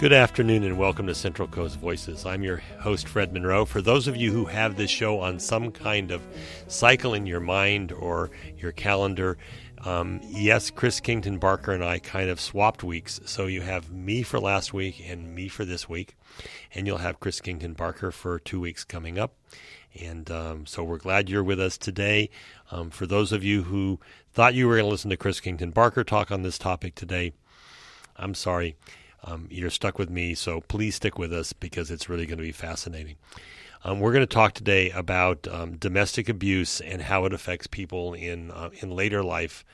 Good afternoon and welcome to Central Coast Voices. I'm your host, Fred Monroe. For those of you who have this show on some kind of cycle in your mind or your calendar, yes, Chris Kington Barker and I kind of swapped weeks. So you have me for last week and me for this week, and you'll have Chris Kington Barker for 2 weeks coming up. And so we're glad you're with us today. For those of you who thought you were going to listen to Chris Kington Barker talk on this topic today, I'm sorry. You're stuck with me, so please stick with us because it's really going to be fascinating. We're going to talk today about domestic abuse and how it affects people in later life.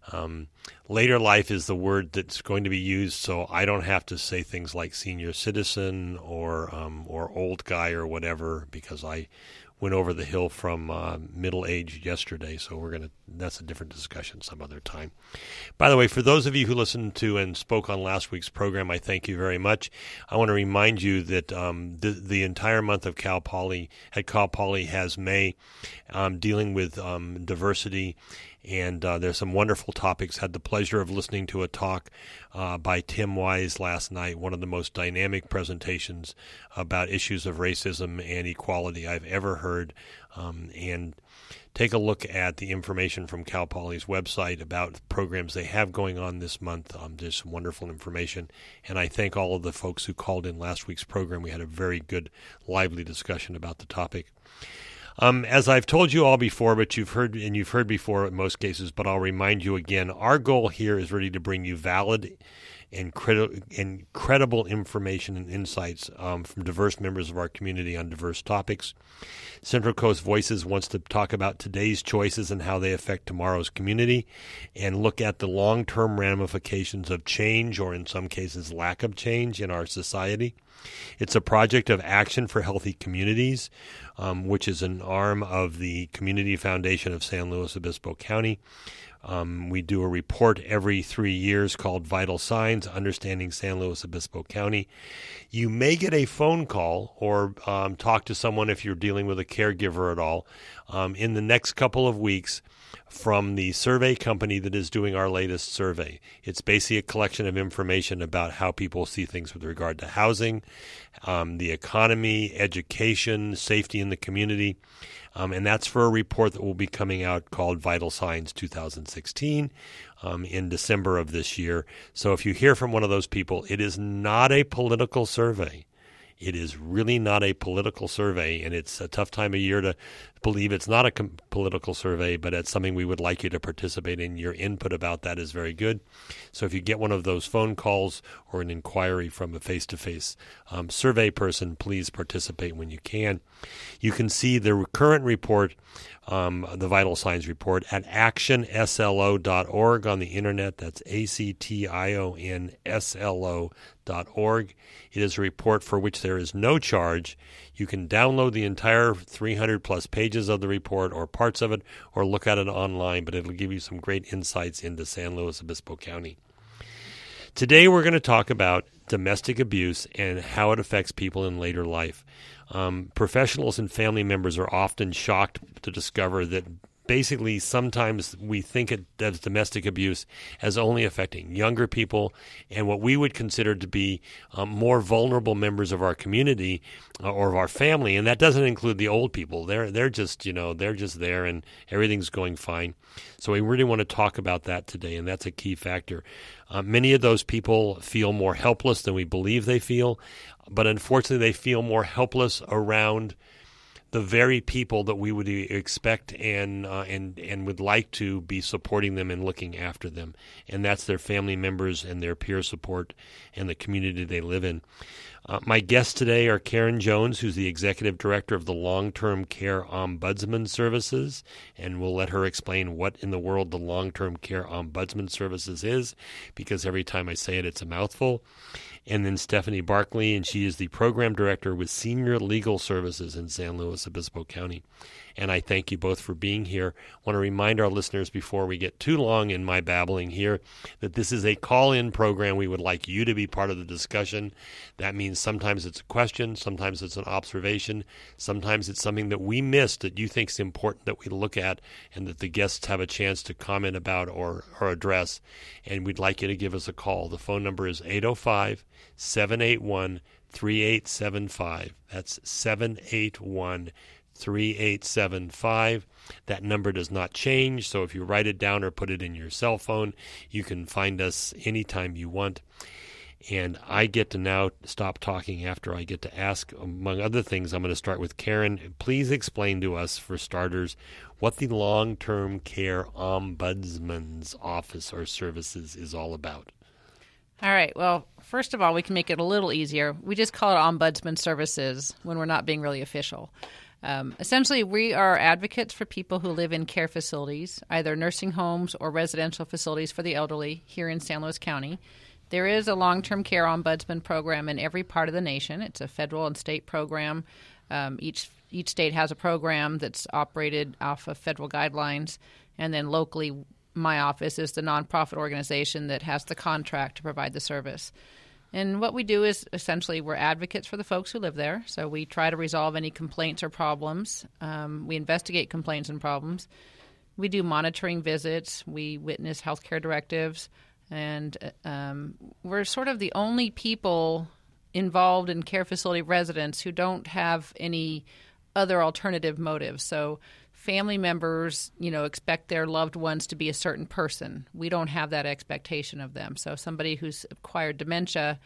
Later life is the word that's going to be used, so I don't have to say things like senior citizen or old guy or whatever, because I went over the hill from middle age yesterday, so that's a different discussion some other time. By the way, for those of you who listened to and spoke on last week's program, I thank you very much. I want to remind you that the entire month of Cal Poly has May dealing with diversity, and there's some wonderful topics. Had the pleasure of listening to a talk by Tim Wise last night, one of the most dynamic presentations about issues of racism and equality I've ever heard. And take a look at the information from Cal Poly's website about programs they have going on this month. There's some wonderful information. And I thank all of the folks who called in last week's program. We had a very good, lively discussion about the topic. As I've told you all before, but you've heard before in most cases, but I'll remind you again, our goal here is really to bring you valid and credible information and insights from diverse members of our community on diverse topics. Central Coast Voices wants to talk about today's choices and how they affect tomorrow's community, and look at the long-term ramifications of change, or in some cases lack of change, in our society. It's a project of Action for Healthy Communities, which is an arm of the Community Foundation of San Luis Obispo County. We do a report every 3 years called Vital Signs, Understanding San Luis Obispo County. You may get a phone call or talk to someone if you're dealing with a caregiver at all in the next couple of weeks from the survey company that is doing our latest survey. It's basically a collection of information about how people see things with regard to housing, the economy, education, safety in the community. And that's for a report that will be coming out called Vital Signs 2016 in December of this year. So if you hear from one of those people, it is not a political survey. It is really not a political survey, and it's a tough time of year to believe it's not a political survey, but it's something we would like you to participate in. Your input about that is very good. So if you get one of those phone calls or an inquiry from a face-to-face survey person, please participate when you can. You can see the current report, the Vital Signs report, at actionslo.org on the internet. That's actionslo.org. It is a report for which there is no charge. You can download the entire 300-plus pages of the report or parts of it, or look at it online, but it'll give you some great insights into San Luis Obispo County. Today we're going to talk about domestic abuse and how it affects people in later life. Professionals and family members are often shocked to discover that basically sometimes we think of domestic abuse as only affecting younger people and what we would consider to be more vulnerable members of our community or of our family, and that doesn't include the old people. They're just there and everything's going fine. So we really want to talk about that today, and that's a key factor. Many of those people feel more helpless than we believe they feel, but unfortunately they feel more helpless around the very people that we would expect and would like to be supporting them and looking after them, and that's their family members and their peer support and the community they live in. My guests today are Karen Jones, who's the Executive Director of the Long-Term Care Ombudsman Services, and we'll let her explain what in the world the Long-Term Care Ombudsman Services is, because every time I say it, it's a mouthful. And then Stephanie Barkley, and she is the Program Director with Senior Legal Services in San Luis Obispo County. and I thank you both for being here. I want to remind our listeners before we get too long in my babbling here that this is a call-in program. We would like you to be part of the discussion. That means sometimes it's a question, sometimes it's an observation, sometimes it's something that we missed that you think is important that we look at and that the guests have a chance to comment about or address, and we'd like you to give us a call. The phone number is 805-781-3875. That's 781-3875. That number does not change, so if you write it down or put it in your cell phone, you can find us anytime you want. And I get to now stop talking after I get to ask, among other things, I'm going to start with Karen. Please explain to us, for starters, what the Long-Term Care Ombudsman's Office or Services is all about. All right. Well, first of all, we can make it a little easier. We just call it Ombudsman Services when we're not being really official. Essentially, we are advocates for people who live in care facilities, either nursing homes or residential facilities for the elderly here in San Luis County. There is a long-term care ombudsman program in every part of the nation. It's a federal and state program. Each state has a program that's operated off of federal guidelines, and then locally, my office is the nonprofit organization that has the contract to provide the service. And what we do is essentially we're advocates for the folks who live there. So we try to resolve any complaints or problems. We investigate complaints and problems. We do monitoring visits. We witness healthcare directives. And we're sort of the only people involved in care facility residents who don't have any other alternative motives. So family members, expect their loved ones to be a certain person. We don't have that expectation of them. So somebody who's acquired dementia,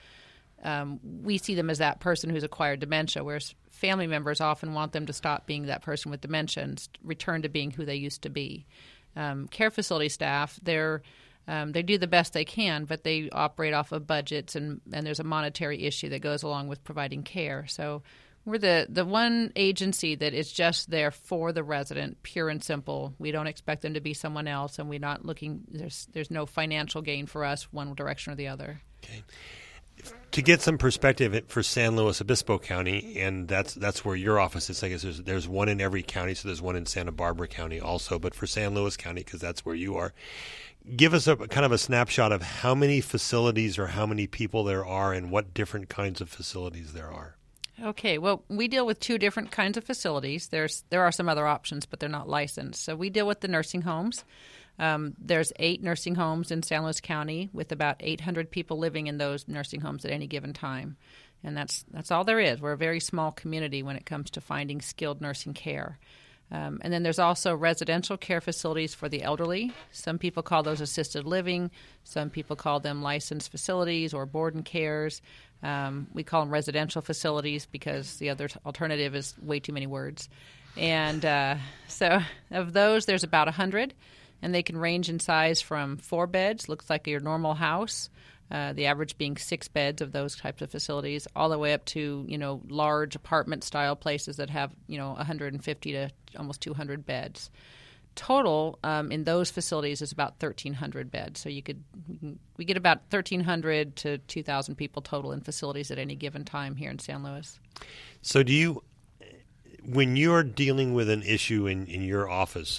we see them as that person who's acquired dementia, whereas family members often want them to stop being that person with dementia and return to being who they used to be. Care facility staff, they do the best they can, but they operate off of budgets, and there's a monetary issue that goes along with providing care. So we're the one agency that is just there for the resident, pure and simple. We don't expect them to be someone else, and we're not looking. There's no financial gain for us one direction or the other. Okay. To get some perspective for San Luis Obispo County, and that's where your office is. I guess there's one in every county, so there's one in Santa Barbara County also. But for San Luis County, because that's where you are, give us a kind of a snapshot of how many facilities or how many people there are, and what different kinds of facilities there are. Okay, well, we deal with two different kinds of facilities. There are some other options, but they're not licensed. So we deal with the nursing homes. There's 8 nursing homes in San Luis County with about 800 people living in those nursing homes at any given time. And that's all there is. We're a very small community when it comes to finding skilled nursing care. And then there's also residential care facilities for the elderly. Some people call those assisted living. Some people call them licensed facilities or board and cares. We call them residential facilities because the other alternative is way too many words. And so of those, there's about 100, and they can range in size from 4 beds, looks like your normal house, the average being 6 beds of those types of facilities, all the way up to, large apartment-style places that have, 150 to almost 200 beds. Total in those facilities is about 1,300 beds. So we get about 1,300 to 2,000 people total in facilities at any given time here in San Luis. So when you're dealing with an issue in your office,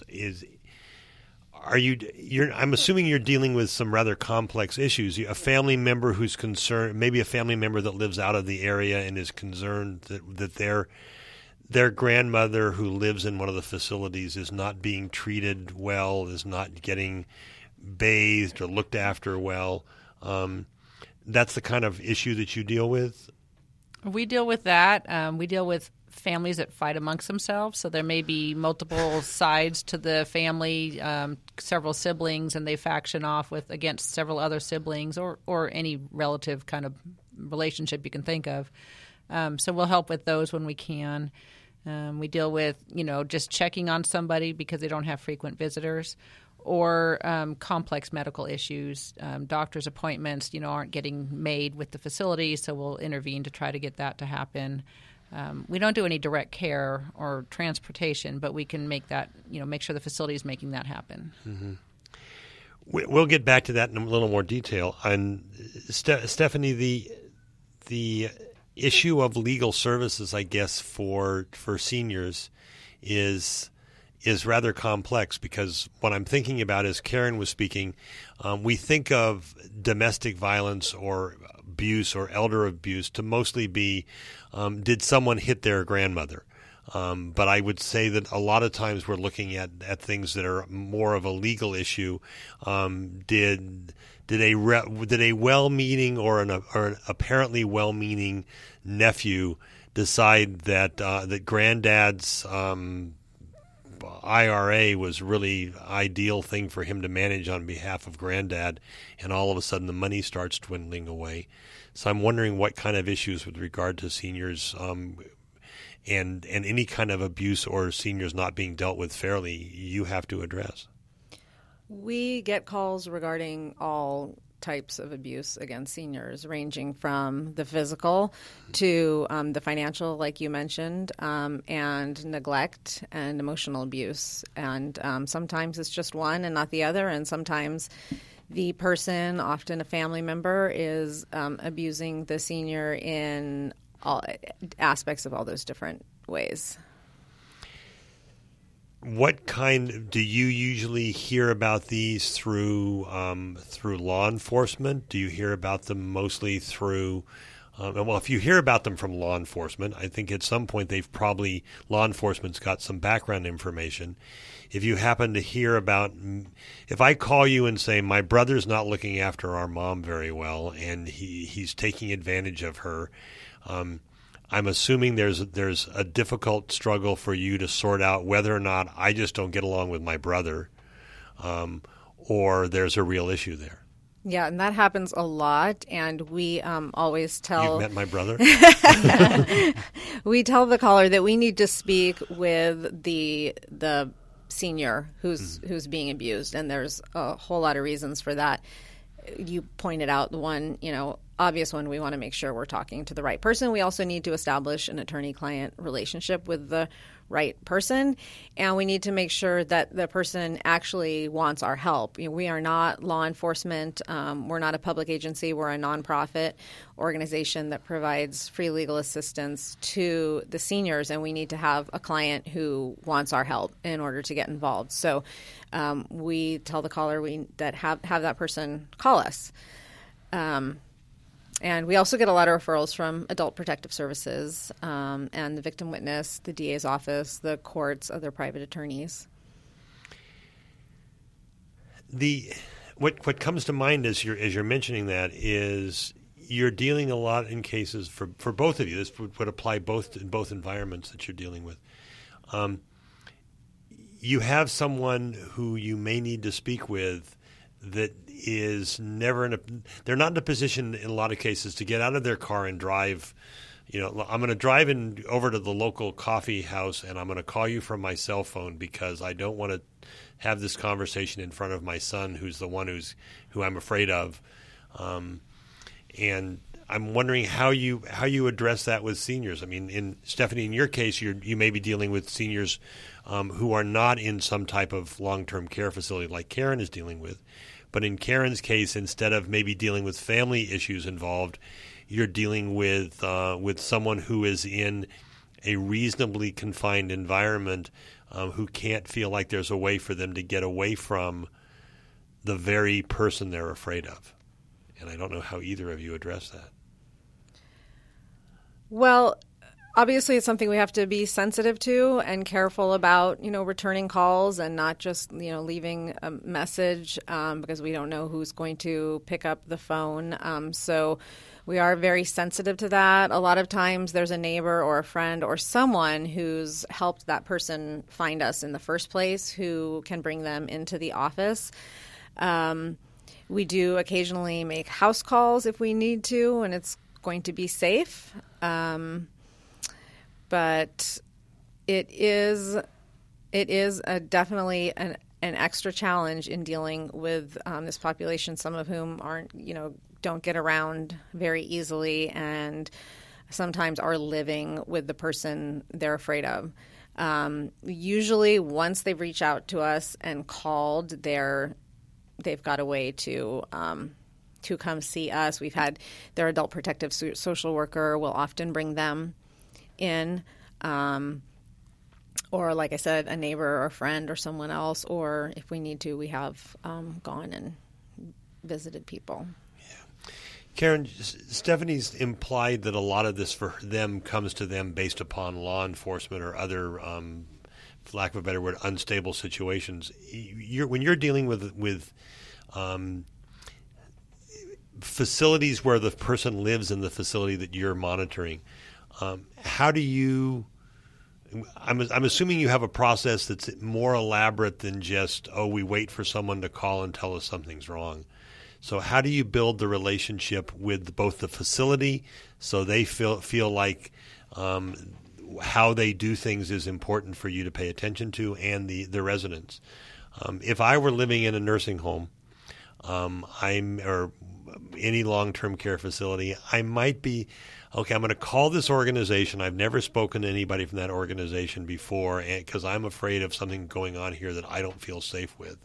I'm assuming you're dealing with some rather complex issues. A family member who's concerned, maybe a family member that lives out of the area and is concerned that their grandmother who lives in one of the facilities is not being treated well, is not getting bathed or looked after well. That's the kind of issue that you deal with? We deal with that. We deal with families that fight amongst themselves. So there may be multiple sides to the family, several siblings, and they faction off against several other siblings or any relative kind of relationship you can think of. So we'll help with those when we can. We deal with, just checking on somebody because they don't have frequent visitors, or complex medical issues. Doctor's appointments, aren't getting made with the facility, so we'll intervene to try to get that to happen. We don't do any direct care or transportation, but we can make that, make sure the facility is making that happen. Mm-hmm. We'll get back to that in a little more detail. And Stephanie, the issue of legal services, I guess, for seniors is is rather complex, because what I'm thinking about as Karen was speaking, we think of domestic violence or abuse or elder abuse to mostly be, did someone hit their grandmother? But I would say that a lot of times we're looking at things that are more of a legal issue. Did a well-meaning or an apparently well-meaning nephew decide that that granddad's IRA was really ideal thing for him to manage on behalf of granddad, and all of a sudden the money starts dwindling away? So I'm wondering what kind of issues with regard to seniors and any kind of abuse or seniors not being dealt with fairly you have to address. We get calls regarding all types of abuse against seniors, ranging from the physical to the financial, like you mentioned, and neglect and emotional abuse. And sometimes it's just one and not the other, and sometimes the person, often a family member, is abusing the senior in all aspects of all those different ways. What kind do you usually hear about these through law enforcement? Do you hear about them mostly through? Well, if you hear about them from law enforcement, I think at some point law enforcement's got some background information. If you happen to hear about, if I call you and say my brother's not looking after our mom very well and he's taking advantage of her. I'm assuming there's a difficult struggle for you to sort out whether or not I just don't get along with my brother, or there's a real issue there. Yeah, and that happens a lot, and we always tell... You've met my brother? We tell the caller that we need to speak with the senior who's being abused, and there's a whole lot of reasons for that. You pointed out the one, obvious one. We want to make sure we're talking to the right person. We also need to establish an attorney-client relationship with the right person, and we need to make sure that the person actually wants our help. We are not law enforcement. We're not a public agency. We're a nonprofit organization that provides free legal assistance to the seniors, and we need to have a client who wants our help in order to get involved. So we tell the caller that have that person call us. And we also get a lot of referrals from Adult Protective Services and the victim witness, the DA's office, the courts, other private attorneys. What comes to mind as you're mentioning that is you're dealing a lot in cases for both of you. This would apply in both environments that you're dealing with. You have someone who you may need to speak with that is never they're not in a position in a lot of cases to get out of their car and drive. I'm going to drive over to the local coffee house and I'm going to call you from my cell phone because I don't want to have this conversation in front of my son, who's the one who I'm afraid of. And I'm wondering how you address that with seniors. I mean, Stephanie, in your case, you may be dealing with seniors who are not in some type of long-term care facility like Karen is dealing with. But in Karen's case, instead of maybe dealing with family issues involved, you're dealing with someone who is in a reasonably confined environment, who can't feel like there's a way for them to get away from the very person they're afraid of. And I don't know how either of you address that. Well, obviously it's something we have to be sensitive to and careful about, returning calls and not just, leaving a message because we don't know who's going to pick up the phone. So we are very sensitive to that. A lot of times there's a neighbor or a friend or someone who's helped that person find us in the first place who can bring them into the office. We do occasionally make house calls if we need to, and it's going to be safe. But it is definitely an extra challenge in dealing with this population, some of whom don't get around very easily and sometimes are living with the person they're afraid of. Usually once they've reached out to us and called, they've got a way to come see us. We've had their adult protective social worker will often bring them in, or like I said, a neighbor or a friend or someone else, or if we need to, we have gone and visited people. Karen, Stephanie's implied that a lot of this for them comes to them based upon law enforcement or other, for lack of a better word, unstable situations. When you're dealing with facilities where the person lives in the facility that you're monitoring, how do you? I'm assuming you have a process that's more elaborate than just, we wait for someone to call and tell us something's wrong. So how do you build the relationship with both the facility so they feel like how they do things is important for you to pay attention to, and the residents? If I were living in a nursing home, or any long-term care facility, I might be, I'm going to call this organization. I've never spoken to anybody from that organization before because I'm afraid of something going on here that I don't feel safe with.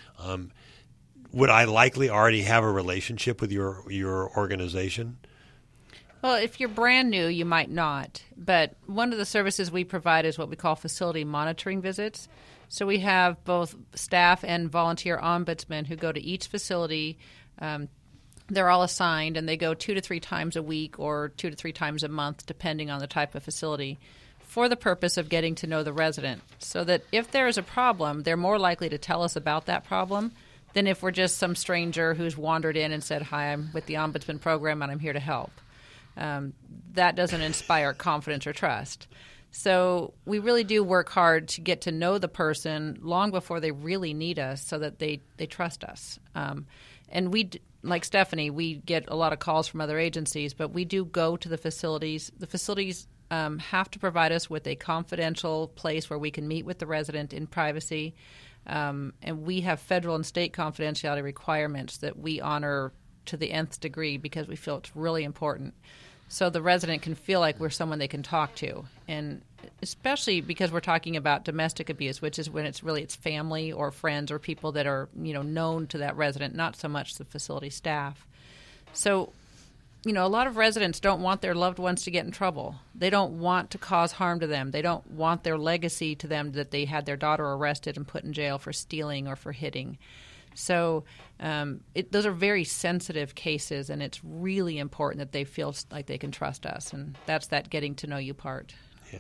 Would I likely already have a relationship with your organization? Well, if you're brand new, you might not. But one of the services we provide is what we call facility monitoring visits. So we have both staff and volunteer ombudsmen who go to each facility. They're all assigned, and they go 2 to 3 times a week or 2 to 3 times a month, depending on the type of facility, for the purpose of getting to know the resident, so that if there is a problem, they're more likely to tell us about that problem than if we're just some stranger who's wandered in and said, "Hi, I'm with the Ombudsman program and I'm here to help." That doesn't inspire confidence or trust. So we really do work hard to get to know the person long before they really need us, so that they trust us. And we, like Stephanie, we get a lot of calls from other agencies, but we do go to the facilities. The facilities have to provide us with a confidential place where we can meet with the resident in privacy. And we have federal and state confidentiality requirements that we honor to the nth degree because we feel it's really important. So the resident can feel like we're someone they can talk to. And especially because we're talking about domestic abuse, which is when it's family or friends or people that are, known to that resident, not so much the facility staff. So, a lot of residents don't want their loved ones to get in trouble. They don't want to cause harm to them. They don't want their legacy to them that they had their daughter arrested and put in jail for stealing or for hitting. So those are very sensitive cases, and it's really important that they feel like they can trust us, and that's that getting to know you part.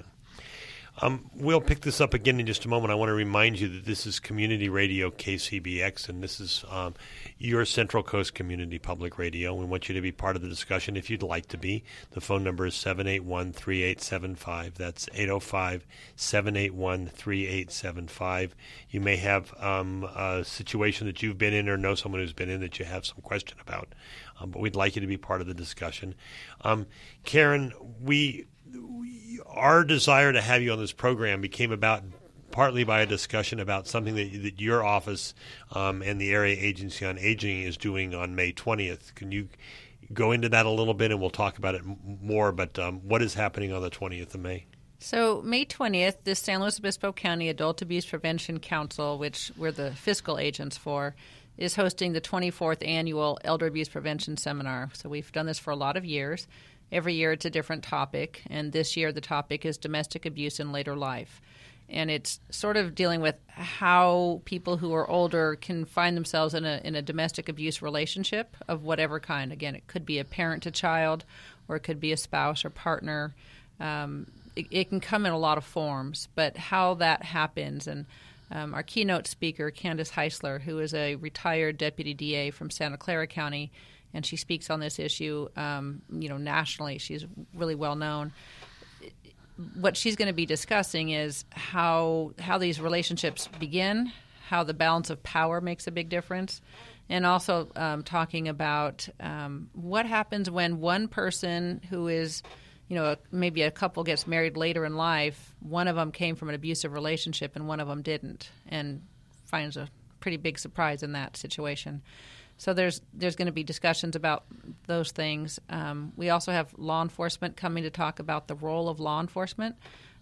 We'll pick this up again in just a moment. I want to remind you that this is Community Radio KCBX, and this is your Central Coast Community Public Radio. We want you to be part of the discussion if you'd like to be. The phone number is 781-3875. That's 805-781-3875. You may have a situation that you've been in or know someone who's been in that you have some question about, but we'd like you to be part of the discussion. Karen, our desire to have you on this program became about partly by a discussion about something that your office and the Area Agency on Aging is doing on May 20th. Can you go into that a little bit, and we'll talk about it more, but what is happening on the 20th of May? So May 20th, the San Luis Obispo County Adult Abuse Prevention Council, which we're the fiscal agents for, is hosting the 24th annual Elder Abuse Prevention Seminar. So we've done this for a lot of years. Every year it's a different topic, and this year the topic is domestic abuse in later life. And it's sort of dealing with how people who are older can find themselves in a domestic abuse relationship of whatever kind. Again, it could be a parent to child, or it could be a spouse or partner. It can come in a lot of forms, but how that happens. And our keynote speaker, Candace Heisler, who is a retired deputy DA from Santa Clara County, and she speaks on this issue, nationally. She's really well known. What she's going to be discussing is how these relationships begin, how the balance of power makes a big difference, and also talking about what happens when one person who is, maybe a couple gets married later in life, one of them came from an abusive relationship and one of them didn't, and finds a pretty big surprise in that situation. So there's going to be discussions about those things. We also have law enforcement coming to talk about the role of law enforcement.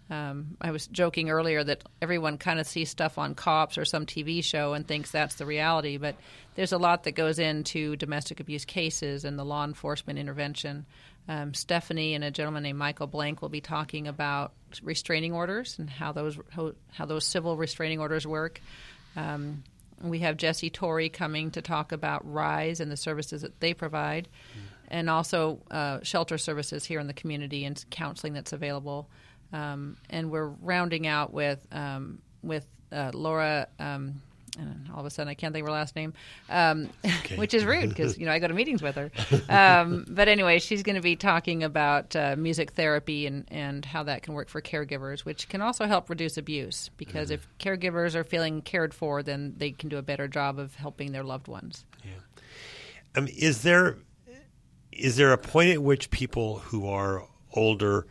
I was joking earlier that everyone kind of sees stuff on Cops or some TV show and thinks that's the reality, but there's a lot that goes into domestic abuse cases and the law enforcement intervention. Stephanie and a gentleman named Michael Blank will be talking about restraining orders and how those civil restraining orders work. We have Jesse Torrey coming to talk about RISE and the services that they provide, and also shelter services here in the community and counseling that's available. And we're rounding out with Laura. And all of a sudden, I can't think of her last name, which is rude because I go to meetings with her. But anyway, she's going to be talking about music therapy and how that can work for caregivers, which can also help reduce abuse. Because if caregivers are feeling cared for, then they can do a better job of helping their loved ones. Yeah. Is there a point at which people who are older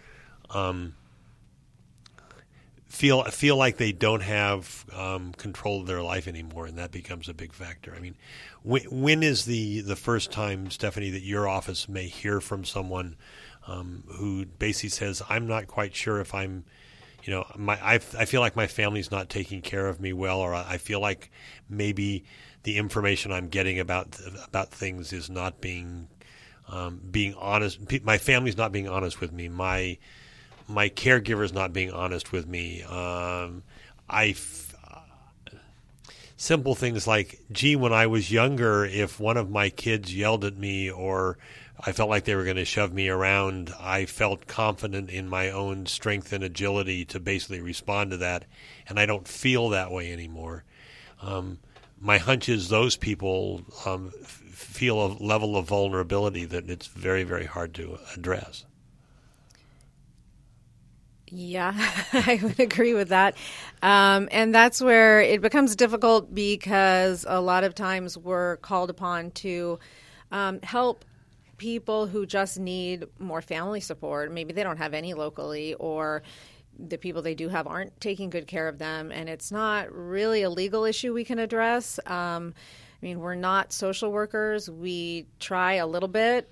feel like they don't have control of their life anymore, and that becomes a big factor? I mean, when is the first time, Stephanie, that your office may hear from someone who basically says, "I'm not quite sure if I'm, I feel like my family's not taking care of me well, or I feel like maybe the information I'm getting about things is not being honest. My family's not being honest with me. My caregiver's not being honest with me. Simple things like, gee, when I was younger, if one of my kids yelled at me or I felt like they were going to shove me around, I felt confident in my own strength and agility to basically respond to that, and I don't feel that way anymore." My hunch is those people feel a level of vulnerability that it's very, very hard to address. Yeah, I would agree with that. And that's where it becomes difficult because a lot of times we're called upon to help people who just need more family support. Maybe they don't have any locally, or the people they do have aren't taking good care of them, and it's not really a legal issue we can address. We're not social workers. We try a little bit.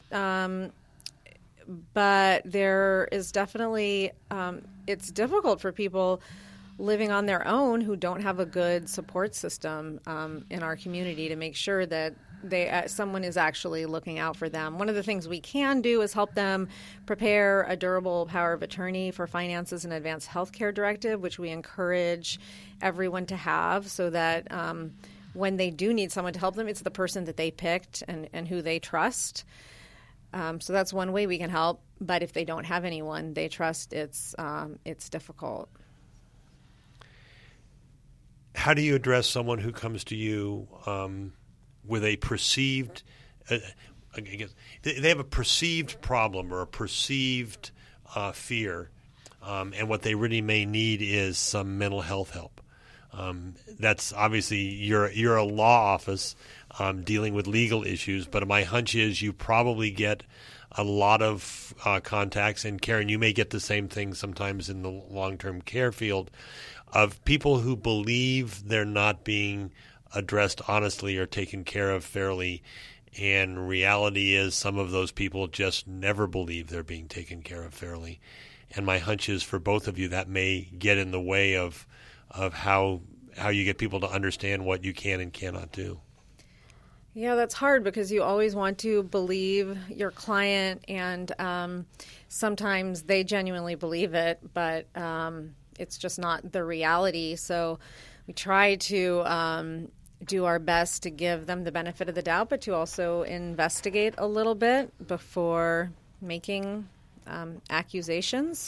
But there is definitely, it's difficult for people living on their own who don't have a good support system in our community to make sure that someone is actually looking out for them. One of the things we can do is help them prepare a durable power of attorney for finances and advanced health care directive, which we encourage everyone to have so that when they do need someone to help them, it's the person that they picked and who they trust. So that's one way we can help. But if they don't have anyone they trust, it's difficult. How do you address someone who comes to you with a perceived, they have a perceived problem or a perceived fear, and what they really may need is some mental health help? That's obviously you're a law office dealing with legal issues, but my hunch is you probably get a lot of contacts, and Karen, you may get the same thing sometimes in the long-term care field, of people who believe they're not being addressed honestly or taken care of fairly, and reality is some of those people just never believe they're being taken care of fairly. And my hunch is for both of you that may get in the way of how you get people to understand what you can and cannot do. Yeah, that's hard because you always want to believe your client, and sometimes they genuinely believe it, but it's just not the reality. So we try to do our best to give them the benefit of the doubt, but to also investigate a little bit before making accusations.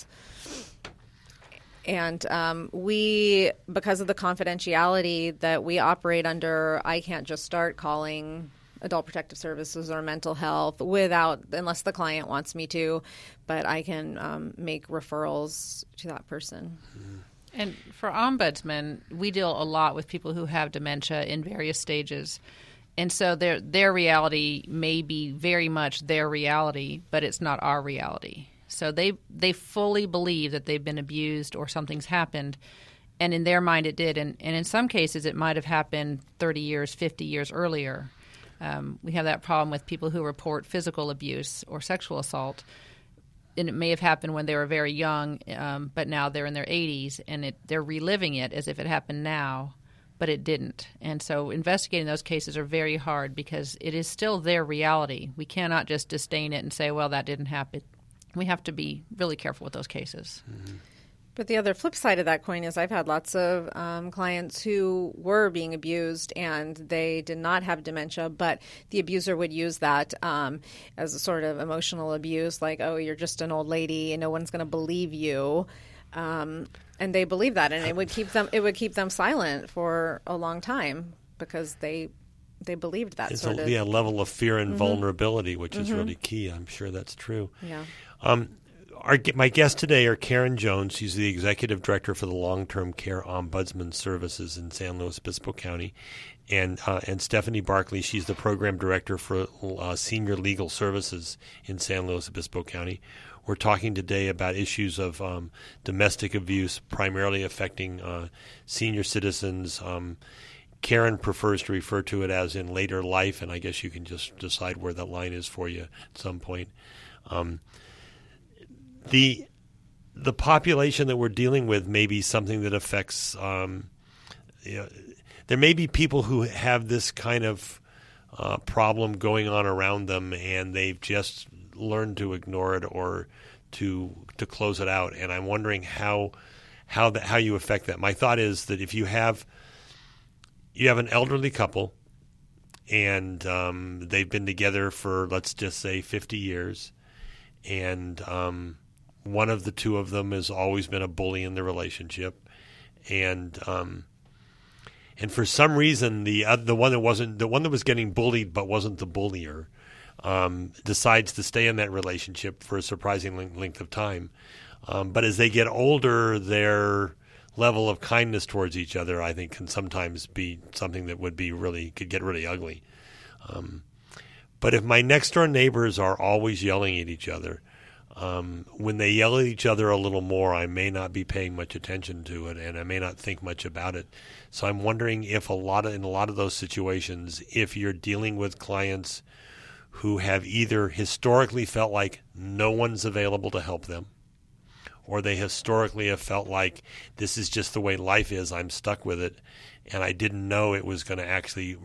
And we, because of the confidentiality that we operate under, I can't just start calling Adult Protective Services or mental health unless the client wants me to, but I can make referrals to that person. And for Ombudsman, we deal a lot with people who have dementia in various stages. And so their reality may be very much their reality, but it's not our reality. So they fully believe that they've been abused or something's happened, and in their mind it did. And in some cases it might have happened 30 years, 50 years earlier. We have that problem with people who report physical abuse or sexual assault. it may have happened when they were very young, but now they're in their 80s, and they're reliving it as if it happened now, but it didn't. And so investigating those cases are very hard because it is still their reality. We cannot just disdain it and say, well, that didn't happen. We have to be really careful with those cases. Mm-hmm. But the other flip side of that coin is I've had lots of clients who were being abused and they did not have dementia, but the abuser would use that as a sort of emotional abuse, like, oh, you're just an old lady and no one's going to believe you. And they believe that, and it would keep them silent for a long time because they believed that it's sort of level of fear and vulnerability, which is really key. I'm sure that's true. Yeah. My guests today are Karen Jones. She's the Executive Director for the Long-Term Care Ombudsman Services in San Luis Obispo County, and Stephanie Barkley. She's the Program Director for Senior Legal Services in San Luis Obispo County. We're talking today about issues of domestic abuse, primarily affecting senior citizens. Karen prefers to refer to it as in later life, and I guess you can just decide where that line is for you at some point. The population that we're dealing with may be something that affects. There may be people who have this kind of problem going on around them, and they've just learned to ignore it or to close it out. And I'm wondering how you affect that. My thought is that if you have an elderly couple, and they've been together for, let's just say, 50 years, and one of the two of them has always been a bully in the relationship, and for some reason the one that was getting bullied but wasn't the bullier decides to stay in that relationship for a surprising length of time. But as they get older, their level of kindness towards each other, I think, can sometimes be something that could get really ugly. But if my next door neighbors are always yelling at each other, when they yell at each other a little more, I may not be paying much attention to it, and I may not think much about it. So I'm wondering if in a lot of those situations, if you're dealing with clients who have either historically felt like no one's available to help them, or they historically have felt like this is just the way life is, I'm stuck with it, and I didn't know it was going to actually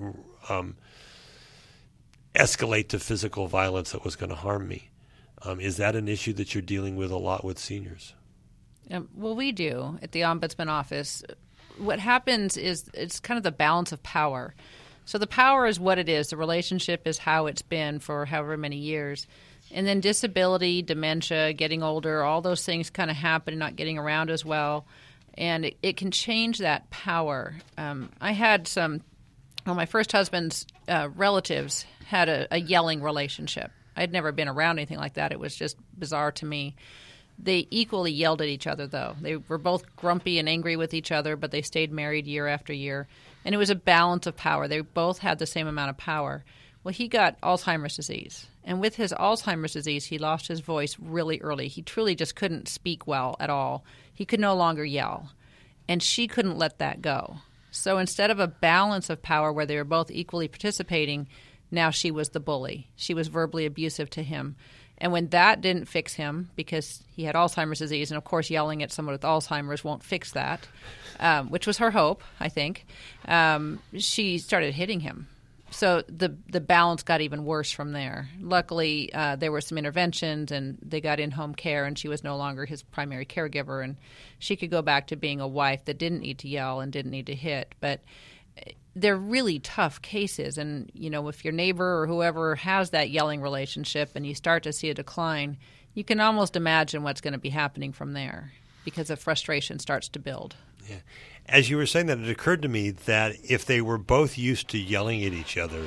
escalate to physical violence that was going to harm me. Is that an issue that you're dealing with a lot with seniors? Well, we do at the Ombudsman Office. What happens is it's kind of the balance of power. So the power is what it is. The relationship is how it's been for however many years. And then disability, dementia, getting older, all those things kind of happen, not getting around as well. And it can change that power. I had my first husband's relatives had a yelling relationship. I'd never been around anything like that. It was just bizarre to me. They equally yelled at each other, though. They were both grumpy and angry with each other, but they stayed married year after year. And it was a balance of power. They both had the same amount of power. Well, he got Alzheimer's disease. And with his Alzheimer's disease, he lost his voice really early. He truly just couldn't speak well at all. He could no longer yell. And she couldn't let that go. So instead of a balance of power where they were both equally participating, now she was the bully. She was verbally abusive to him. And when that didn't fix him, because he had Alzheimer's disease, and of course yelling at someone with Alzheimer's won't fix that, which was her hope, I think, she started hitting him. So the balance got even worse from there. Luckily, there were some interventions, and they got in-home care, and she was no longer his primary caregiver, and she could go back to being a wife that didn't need to yell and didn't need to hit. But they're really tough cases, and if your neighbor or whoever has that yelling relationship and you start to see a decline, you can almost imagine what's going to be happening from there because the frustration starts to build. Yeah. As you were saying that, it occurred to me that if they were both used to yelling at each other,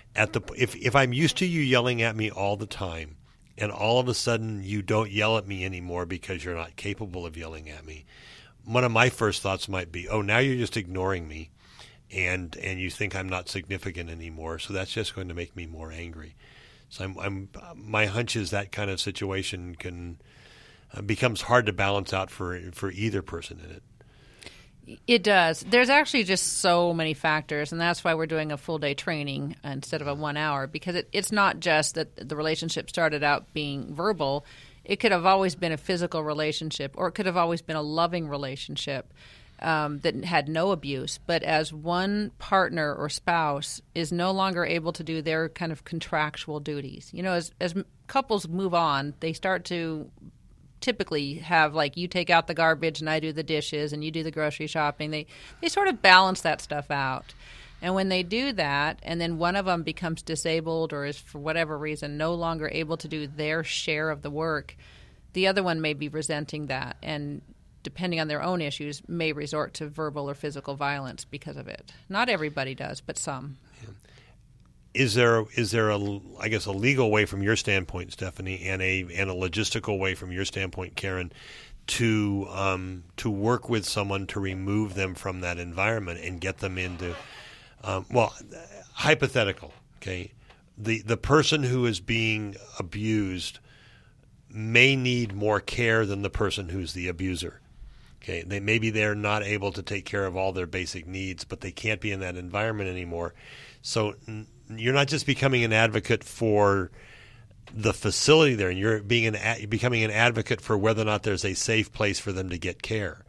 if I'm used to you yelling at me all the time, and all of a sudden you don't yell at me anymore because you're not capable of yelling at me, one of my first thoughts might be, oh, now you're just ignoring me. And you think I'm not significant anymore, so that's just going to make me more angry. So my hunch is that kind of situation becomes hard to balance out for either person in it. It does. There's actually just so many factors, and that's why we're doing a full day training instead of a 1 hour, because it's not just that the relationship started out being verbal. it could have always been a physical relationship, or it could have always been a loving relationship that had no abuse. But as one partner or spouse is no longer able to do their kind of contractual duties, as couples move on, they start to typically have, like, you take out the garbage and I do the dishes and you do the grocery shopping. They sort of balance that stuff out. And when they do that, and then one of them becomes disabled or is, for whatever reason, no longer able to do their share of the work, the other one may be resenting that and, depending on their own issues, may resort to verbal or physical violence because of it. Not everybody does, but some. Yeah. Is there a legal way from your standpoint, Stephanie, and a logistical way from your standpoint, Karen, to work with someone to remove them from that environment and get them into hypothetical, okay? The person who is being abused may need more care than the person who's the abuser. Okay, maybe they're not able to take care of all their basic needs, but they can't be in that environment anymore. So you're not just becoming an advocate for the facility there, and you're becoming an advocate for whether or not there's a safe place for them to get care.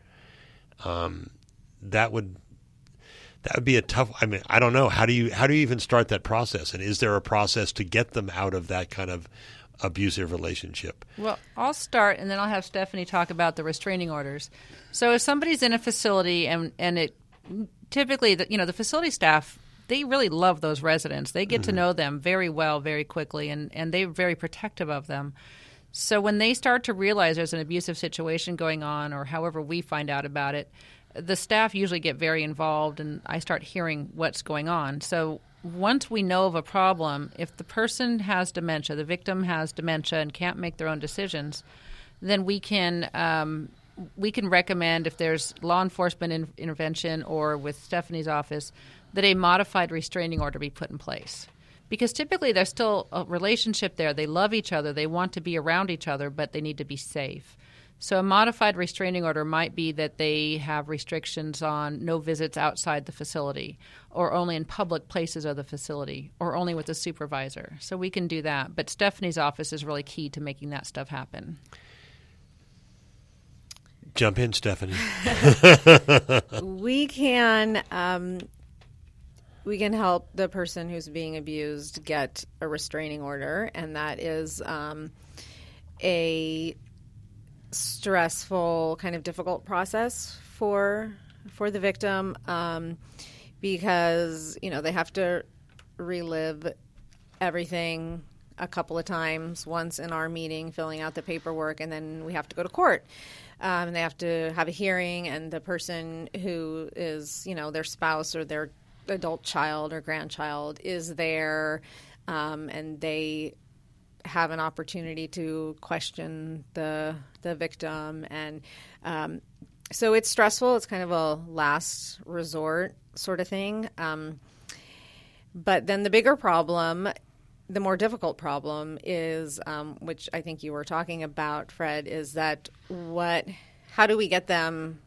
That would be a tough. I mean, I don't know. How do you even start that process? And is there a process to get them out of that kind of abusive relationship? Well, I'll start, and then I'll have Stephanie talk about the restraining orders. So if somebody's in a facility, and it typically, the facility staff, they really love those residents. They get to know them very well, very quickly, and they're very protective of them. So when they start to realize there's an abusive situation going on, or however we find out about it, the staff usually get very involved, and I start hearing what's going on. So once we know of a problem, if the person has dementia, the victim has dementia and can't make their own decisions, then we can recommend, if there's law enforcement intervention or with Stephanie's office, that a modified restraining order be put in place. Because typically there's still a relationship there. They love each other. They want to be around each other, but they need to be safe. So a modified restraining order might be that they have restrictions on no visits outside the facility, or only in public places of the facility, or only with a supervisor. So we can do that. But Stephanie's office is really key to making that stuff happen. Jump in, Stephanie. We can help the person who's being abused get a restraining order, and that is a stressful, kind of difficult process for the victim, because they have to relive everything a couple of times, once in our meeting, filling out the paperwork, and then we have to go to court. And they have to have a hearing, and the person who is, their spouse or their adult child or grandchild is there, and they have an opportunity to question the victim. And so it's stressful. It's kind of a last resort sort of thing. But then the bigger problem, the more difficult problem is, which I think you were talking about, Fred, is that how do we get them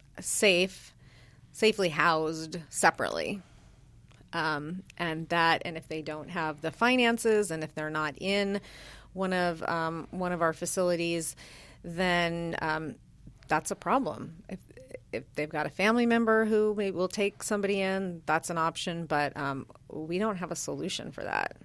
safely housed separately? And if they don't have the finances, and if they're not in one of our facilities, then that's a problem. If they've got a family member who will take somebody in, that's an option, but we don't have a solution for that.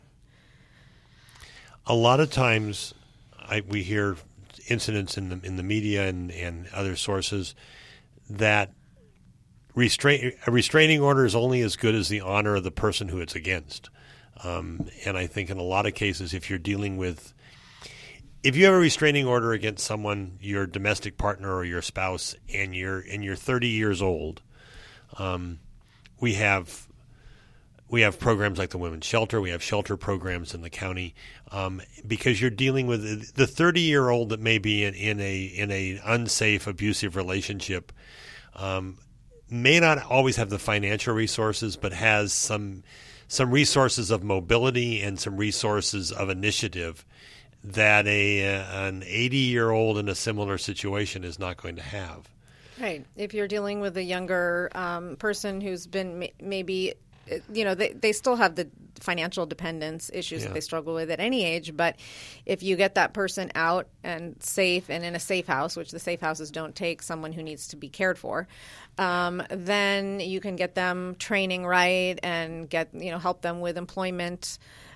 A lot of times, we hear incidents in the media and other sources that a restraining order is only as good as the honor of the person who it's against. And I think in a lot of cases, if you have a restraining order against someone, your domestic partner or your spouse, and you're 30 years old, we have programs like the Women's Shelter. We have shelter programs in the county, because you're dealing with the 30-year-old that may be in a unsafe, abusive relationship. May not always have the financial resources, but has some resources of mobility and some resources of initiative that an 80-year-old in a similar situation is not going to have. Right. If you're dealing with a younger person who's been maybe they still have the financial dependence issues that they struggle with at any age. But if you get that person out and safe and in a safe house, which the safe houses don't take someone who needs to be cared for, then you can get them training right and help them with employment.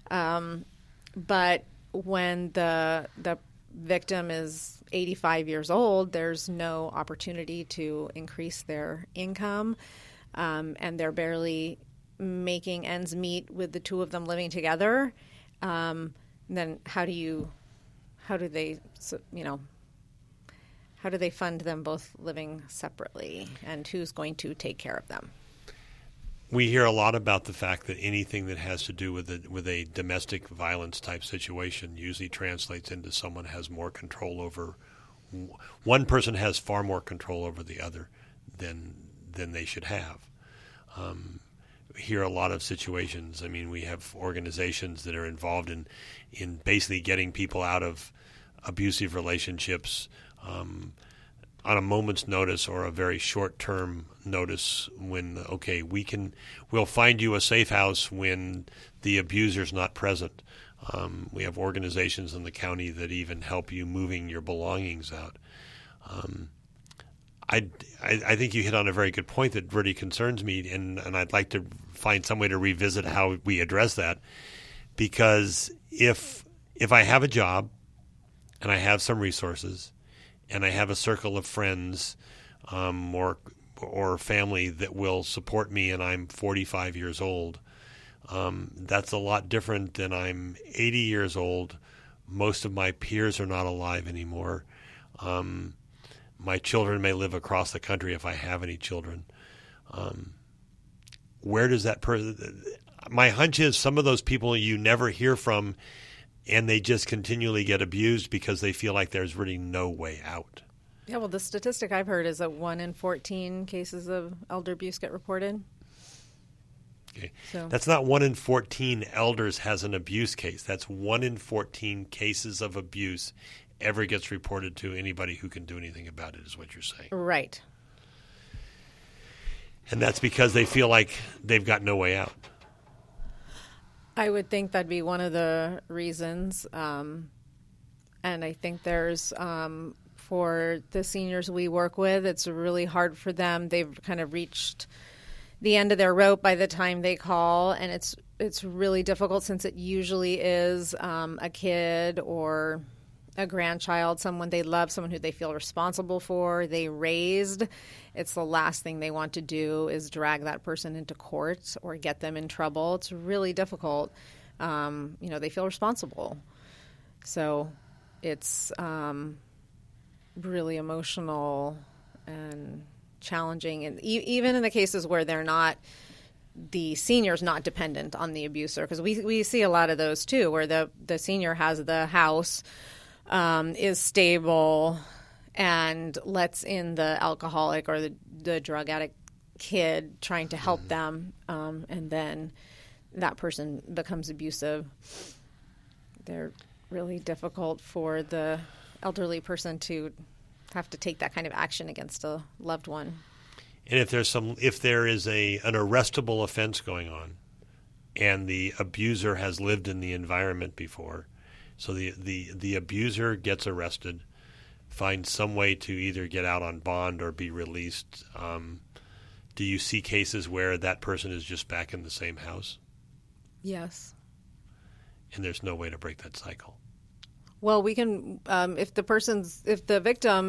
But when the victim is 85 years old, there's no opportunity to increase their income, and they're barely making ends meet with the two of them living together. Then how do they fund them both living separately, and who's going to take care of them? We hear a lot about the fact that anything that has to do with a domestic violence type situation usually translates into someone has more control over. One person has far more control over the other than they should have. Hear a lot of situations. I mean, we have organizations that are involved in basically getting people out of abusive relationships on a moment's notice or a very short-term notice. When we'll find you a safe house when the abuser's not present. We have organizations in the county that even help you moving your belongings out. I think you hit on a very good point that really concerns me, and I'd like to find some way to revisit how we address that. Because if I have a job and I have some resources and I have a circle of friends or family that will support me, and I'm 45 years old, that's a lot different than I'm 80 years old. Most of my peers are not alive anymore. My children may live across the country if I have any children. Where does that person? My hunch is some of those people you never hear from, and they just continually get abused because they feel like there's really no way out. Yeah, well, the statistic I've heard is that 1 in 14 cases of elder abuse get reported. Okay. So. That's not 1 in 14 elders has an abuse case. That's 1 in 14 cases of abuse ever gets reported to anybody who can do anything about it, is what you're saying. Right. And that's because they feel like they've got no way out. I would think that'd be one of the reasons. And I think there's, for the seniors we work with, it's really hard for them. They've kind of reached the end of their rope by the time they call, and it's really difficult since it usually is a kid or a grandchild, someone they love, someone who they feel responsible for, they raised. It's the last thing they want to do is drag that person into court or get them in trouble. It's really difficult. They feel responsible. So it's really emotional and challenging. And even in the cases where the senior's not dependent on the abuser, because we see a lot of those too, where the senior has the house, is stable, and lets in the alcoholic or the drug addict kid trying to help them, and then that person becomes abusive. They're really difficult for the elderly person to have to take that kind of action against a loved one. And if there is an arrestable offense going on, and the abuser has lived in the environment before, so the abuser gets arrested, finds some way to either get out on bond or be released. Do you see cases where that person is just back in the same house? Yes. And there's no way to break that cycle. Well, we can, if the victim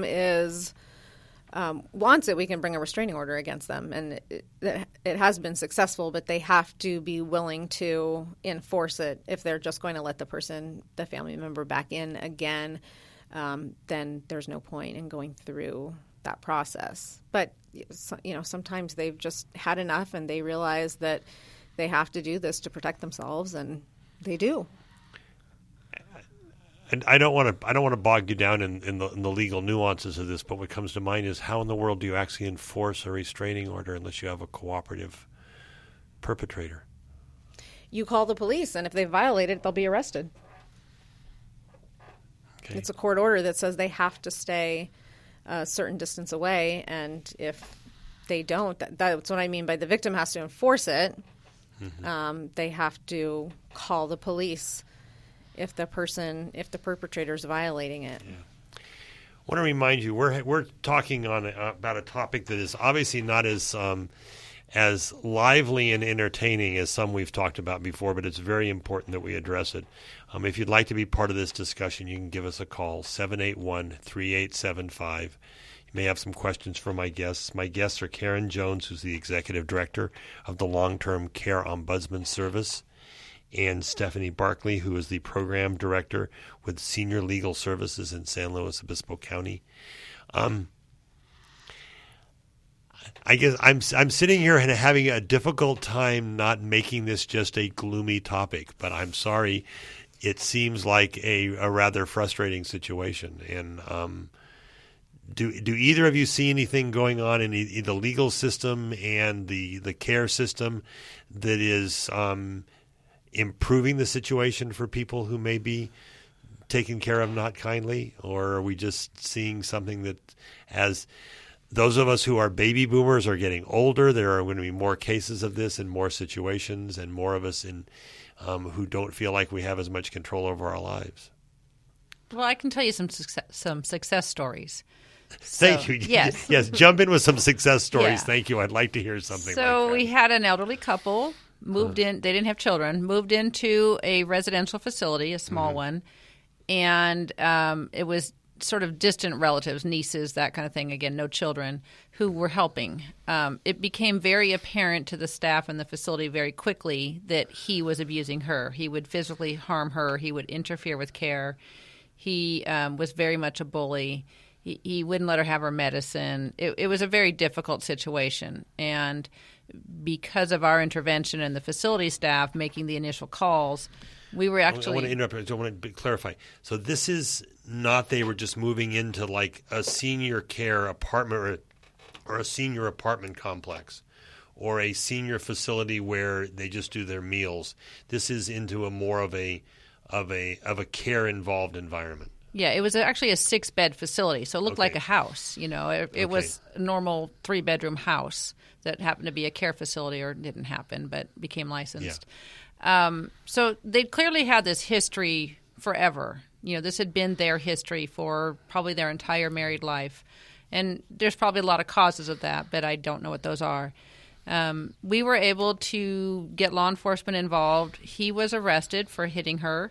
wants it, we can bring a restraining order against them, and it has been successful, but they have to be willing to enforce it. If they're just going to let the family member back in again, then there's no point in going through that process. But sometimes they've just had enough, and they realize that they have to do this to protect themselves, and they do. And I don't want to bog you down in the legal nuances of this, but what comes to mind is how in the world do you actually enforce a restraining order unless you have a cooperative perpetrator? You call the police, and if they violate it, they'll be arrested. Okay. It's a court order that says they have to stay a certain distance away, and if they don't, that's what I mean by the victim has to enforce it. They have to call the police if the perpetrator is violating it. Yeah. I want to remind you, we're talking about a topic that is obviously not as lively and entertaining as some we've talked about before, but it's very important that we address it. If you'd like to be part of this discussion, you can give us a call, 781-3875. You may have some questions for my guests. My guests are Karen Jones, who's the Executive Director of the Long-Term Care Ombudsman Service, and Stephanie Barkley, who is the Program Director with Senior Legal Services in San Luis Obispo County. I guess I'm sitting here and having a difficult time not making this just a gloomy topic, but I'm sorry. It seems like a rather frustrating situation. And do either of you see anything going on in the legal system and the care system that is improving the situation for people who may be taken care of not kindly? Or are we just seeing something that, as those of us who are baby boomers are getting older, there are going to be more cases of this in more situations, and more of us who don't feel like we have as much control over our lives? Well, I can tell you some success stories. Thank you. Yes. Yes, jump in with some success stories. Yeah. Thank you. I'd like to hear something like that. So we had an elderly couple moved in. They didn't have children. Moved into a residential facility, a small one, and it was sort of distant relatives, nieces, that kind of thing. Again, no children, who were helping. It became very apparent to the staff in the facility very quickly that he was abusing her. He would physically harm her. He would interfere with care. He was very much a bully. He wouldn't let her have her medicine. It was a very difficult situation. And because of our intervention and the facility staff making the initial calls, we were actually... I want to interrupt. I want to clarify. So this is not they were just moving into like a senior care apartment or a senior apartment complex or a senior facility where they just do their meals. This is into a more of a care-involved environment. Yeah, it was actually a 6-bed facility, so it looked like a house. You know, it was a normal 3-bedroom house that happened to be a care facility, or didn't happen, but became licensed. Yeah. So they clearly had this history forever. You know, this had been their history for probably their entire married life. And there's probably a lot of causes of that, but I don't know what those are. We were able to get law enforcement involved. He was arrested for hitting her.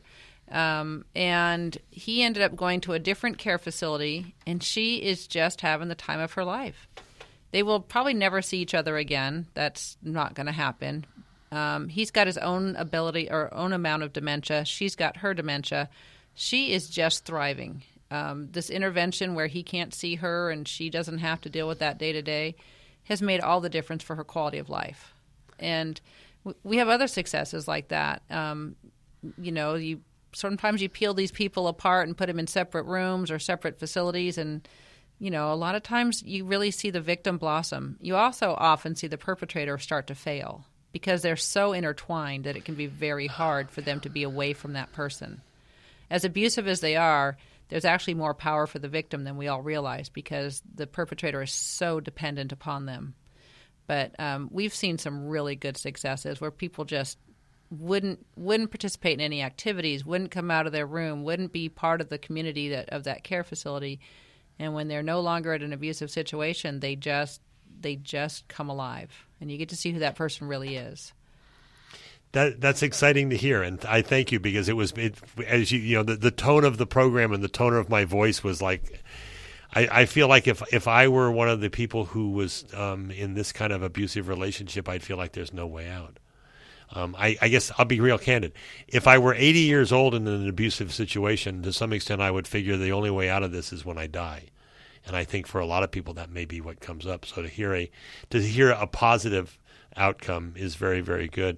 And he ended up going to a different care facility, and she is just having the time of her life. They will probably never see each other again. That's not going to happen. He's got his own ability or own amount of dementia. She's got her dementia. She is just thriving. This intervention where he can't see her and she doesn't have to deal with that day to day has made all the difference for her quality of life. And we have other successes like that. You know, sometimes you peel these people apart and put them in separate rooms or separate facilities, and you know, a lot of times you really see the victim blossom. You also often see the perpetrator start to fail because they're so intertwined that it can be very hard for them to be away from that person. As abusive as they are, there's actually more power for the victim than we all realize because the perpetrator is so dependent upon them. But we've seen some really good successes where people just wouldn't participate in any activities, wouldn't come out of their room, wouldn't be part of the community of that care facility. And when they're no longer in an abusive situation, they just come alive, and you get to see who that person really is. That's exciting to hear, and I thank you because as you know, the tone of the program and the tone of my voice was like, I feel like if I were one of the people who was in this kind of abusive relationship, I'd feel like there's no way out. I guess I'll be real candid. If I were 80 years old in an abusive situation, to some extent I would figure the only way out of this is when I die. And I think for a lot of people that may be what comes up. So to hear a positive outcome is very, very good.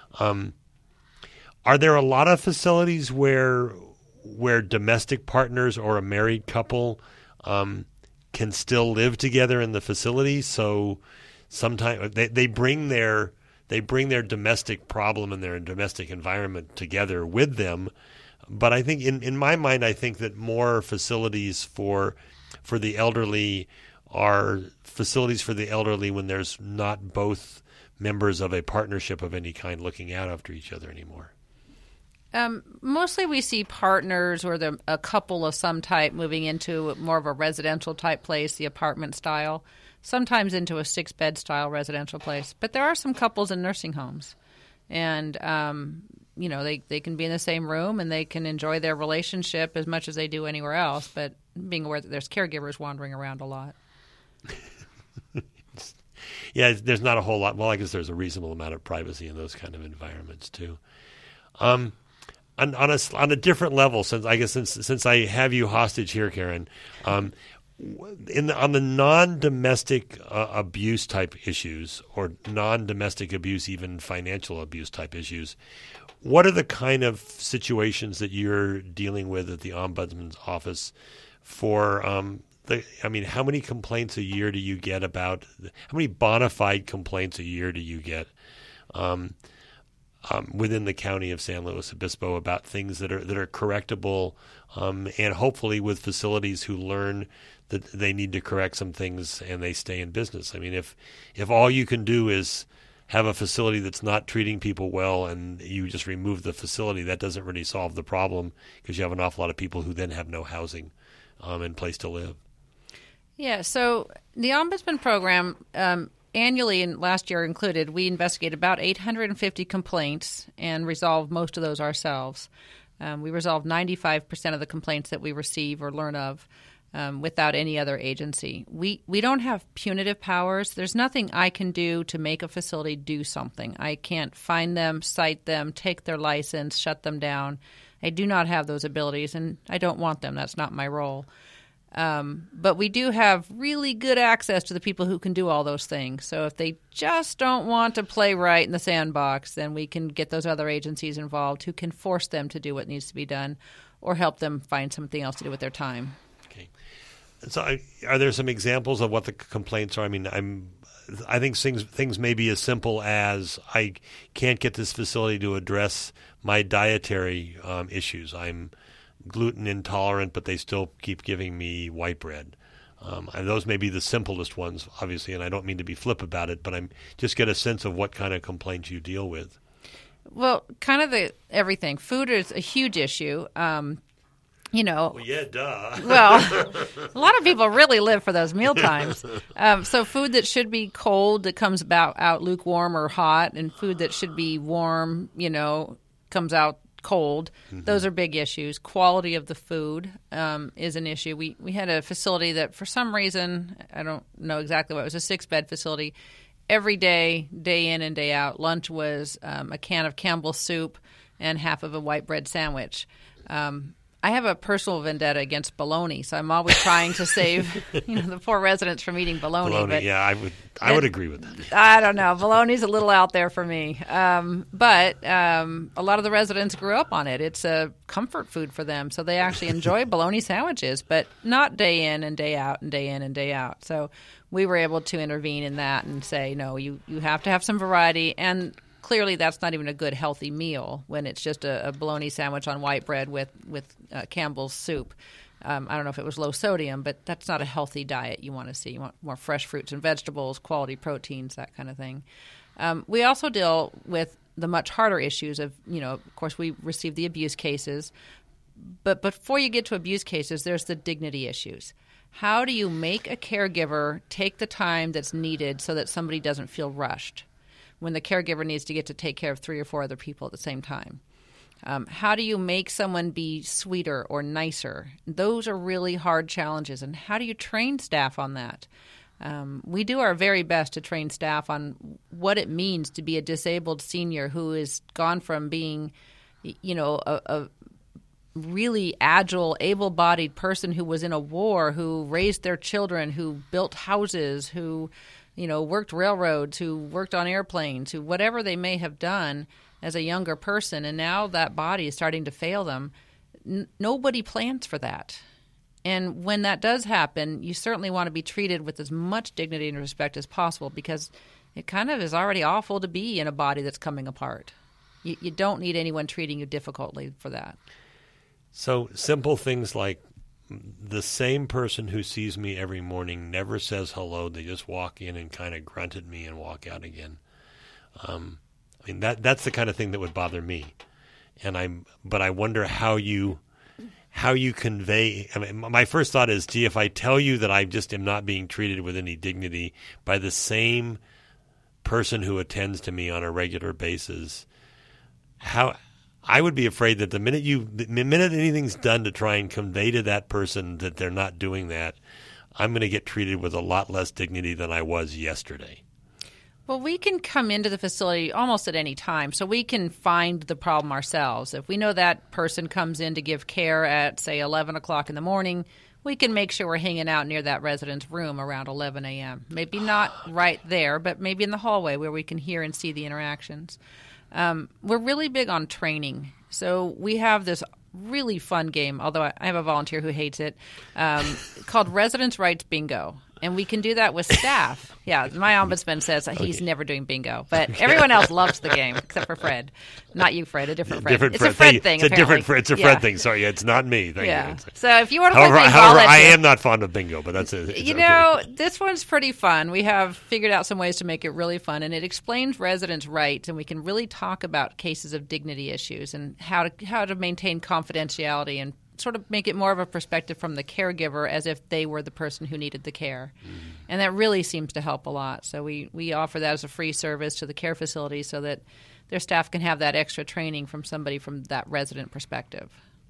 Are there a lot of facilities where domestic partners or a married couple can still live together in the facility? So sometimes they bring their domestic problem and their domestic environment together with them. But I think in my mind, I think that more facilities for the elderly are facilities for the elderly when there's not both members of a partnership of any kind looking out after each other anymore? Mostly we see partners or a couple of some type moving into more of a residential type place, the apartment style, sometimes into a 6-bed style residential place. But there are some couples in nursing homes. And, they can be in the same room and they can enjoy their relationship as much as they do anywhere else, but being aware that there's caregivers wandering around a lot. Yeah, there's not a whole lot. Well, I guess there's a reasonable amount of privacy in those kind of environments too. On a different level, since I have you hostage here, Karen, on the non-domestic abuse type issues or non-domestic abuse, even financial abuse type issues, what are the kind of situations that you're dealing with at the Ombudsman's office for how many complaints a year do you get about – how many bona fide complaints a year do you get within the county of San Luis Obispo about things that are correctable and hopefully with facilities who learn that they need to correct some things and they stay in business? I mean, if all you can do is have a facility that's not treating people well and you just remove the facility, that doesn't really solve the problem because you have an awful lot of people who then have no housing and place to live. Yeah, so the Ombudsman program annually, and last year included, we investigate about 850 complaints and resolve most of those ourselves. We resolve 95% of the complaints that we receive or learn of without any other agency. We don't have punitive powers. There's nothing I can do to make a facility do something. I can't find them, cite them, take their license, shut them down. I do not have those abilities, and I don't want them. That's not my role. But we do have really good access to the people who can do all those things. So if they just don't want to play right in the sandbox, then we can get those other agencies involved who can force them to do what needs to be done or help them find something else to do with their time. Okay. So are there some examples of what the complaints are? I mean, I think things may be as simple as I can't get this facility to address my dietary issues. I'm gluten intolerant, but they still keep giving me white bread. And those may be the simplest ones, obviously, and I don't mean to be flip about it, but I'm just get a sense of what kind of complaints you deal with. Well, kind of everything. Food is a huge issue. Well, yeah, duh. Well, a lot of people really live for those meal times. So food that should be cold that comes out lukewarm or hot, and food that should be warm, comes out cold. Mm-hmm. Those are big issues. Quality of the food is an issue. We had a facility that for some reason, I don't know exactly what, it was a 6-bed facility. Every day, day in and day out, lunch was a can of Campbell's soup and half of a white bread sandwich. I have a personal vendetta against bologna, so I'm always trying to save the poor residents from eating bologna. But yeah, I would agree with that. I don't know. Bologna's a little out there for me. But a lot of the residents grew up on it. It's a comfort food for them, so they actually enjoy bologna sandwiches, but not day in and day out and day in and day out. So we were able to intervene in that and say, no, you have to have some variety. And clearly that's not even a good healthy meal when it's just a bologna sandwich on white bread with Campbell's soup. I don't know if it was low sodium, but that's not a healthy diet you want to see. You want more fresh fruits and vegetables, quality proteins, that kind of thing. We also deal with the much harder issues of, of course, we receive the abuse cases. But before you get to abuse cases, there's the dignity issues. How do you make a caregiver take the time that's needed so that somebody doesn't feel rushed when the caregiver needs to get to take care of 3 or 4 other people at the same time? How do you make someone be sweeter or nicer? Those are really hard challenges. And how do you train staff on that? We do our very best to train staff on what it means to be a disabled senior who has gone from being, a really agile, able-bodied person who was in a war, who raised their children, who built houses, who worked railroads, who worked on airplanes, who whatever they may have done as a younger person, and now that body is starting to fail them. Nobody plans for that. And when that does happen, you certainly want to be treated with as much dignity and respect as possible because it kind of is already awful to be in a body that's coming apart. You don't need anyone treating you difficultly for that. So simple things like the same person who sees me every morning never says hello. They just walk in and kind of grunt at me and walk out again. I mean, that's the kind of thing that would bother me. But I wonder how you convey. I mean, my first thought is, gee, if I tell you that I just am not being treated with any dignity by the same person who attends to me on a regular basis, how I would be afraid that the minute anything's done to try and convey to that person that they're not doing that, I'm going to get treated with a lot less dignity than I was yesterday. Well, we can come into the facility almost at any time, so we can find the problem ourselves. If we know that person comes in to give care at, say, 11 o'clock in the morning, we can make sure we're hanging out near that resident's room around 11 a.m. Maybe not right there, but maybe in the hallway where we can hear and see the interactions. We're really big on training. So we have this really fun game, although I have a volunteer who hates it, called Residents' Rights Bingo. And we can do that with staff. Yeah, my ombudsman says that he's never doing bingo. But everyone else loves the game, except for Fred. Not you, Fred, a different Fred. Different it's Fred. a Fred thing, It's apparently. It's a Fred thing. Sorry, it's not me. Thank you. So if you want to play bingo, however, I'll let I you. am not fond of bingo, but that's it. You know, this one's pretty fun. We have figured out some ways to make it really fun, and it explains residents' rights, and we can really talk about cases of dignity issues and how to maintain confidentiality and sort of make it more of a perspective from the caregiver as if they were the person who needed the care. And that really seems to help a lot. So we offer that as a free service to the care facility so that their staff can have that extra training from somebody from that resident perspective.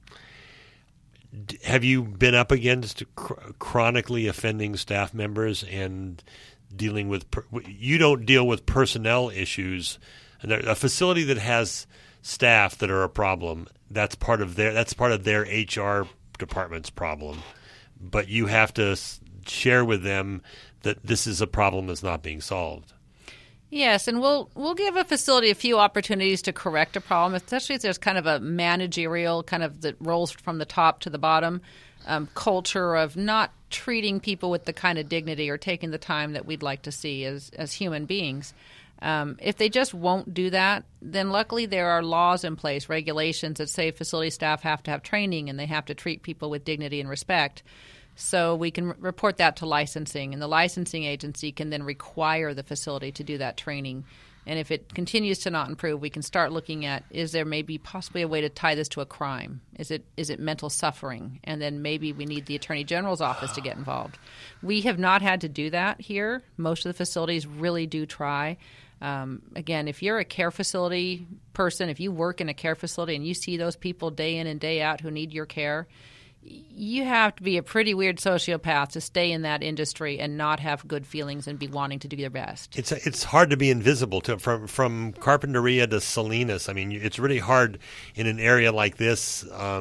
Have you been up against chronically offending staff members and dealing with you don't deal with personnel issues? And a facility that has staff that are a problem, that's part of their HR department's problem. But you have to share with them that this is a problem that's not being solved. Yes, and we'll give a facility a few opportunities to correct a problem, especially if there's kind of a managerial kind of that rolls from the top to the bottom culture of not treating people with the kind of dignity or taking the time that we'd like to see as human beings. If they just won't do that, then luckily there are laws in place, regulations that say facility staff have to have training and they have to treat people with dignity and respect. So we can report that to licensing, and the licensing agency can then require the facility to do that training. And if it continues to not improve, we can start looking at, is there maybe possibly a way to tie this to a crime? Is it mental suffering? And then maybe we need the Attorney General's office to get involved. We have not had to do that here. Most of the facilities really do try. Again, if you're a care facility person, if you work in a care facility and you see those people day in and day out who need your care, you have to be a pretty weird sociopath to stay in that industry and not have good feelings and be wanting to do your best. It's hard to be invisible from Carpinteria to Salinas. I mean, it's really hard in an area like this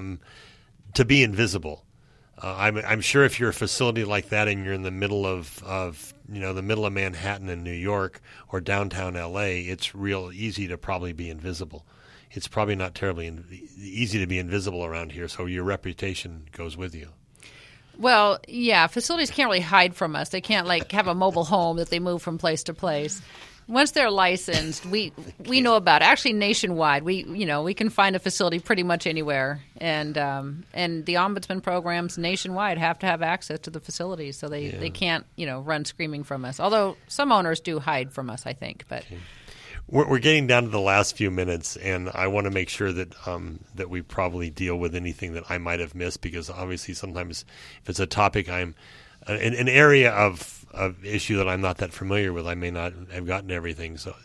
to be invisible. I'm sure if you're a facility like that and you're in the middle of the middle of Manhattan in New York or downtown LA, it's real easy to probably be invisible. It's probably not terribly easy to be invisible around here, so your reputation goes with you. Well, yeah, facilities can't really hide from us. They can't have a mobile home that they move from place to place. Once they're licensed, we know about it. Actually, nationwide, we can find a facility pretty much anywhere, and the ombudsman programs nationwide have to have access to the facilities, so they can't run screaming from us. Although some owners do hide from us, I think, but. Okay. We're getting down to the last few minutes, and I want to make sure that that we probably deal with anything that I might have missed, because obviously sometimes if it's a topic I'm an area of issue that I'm not that familiar with, I may not have gotten everything. So,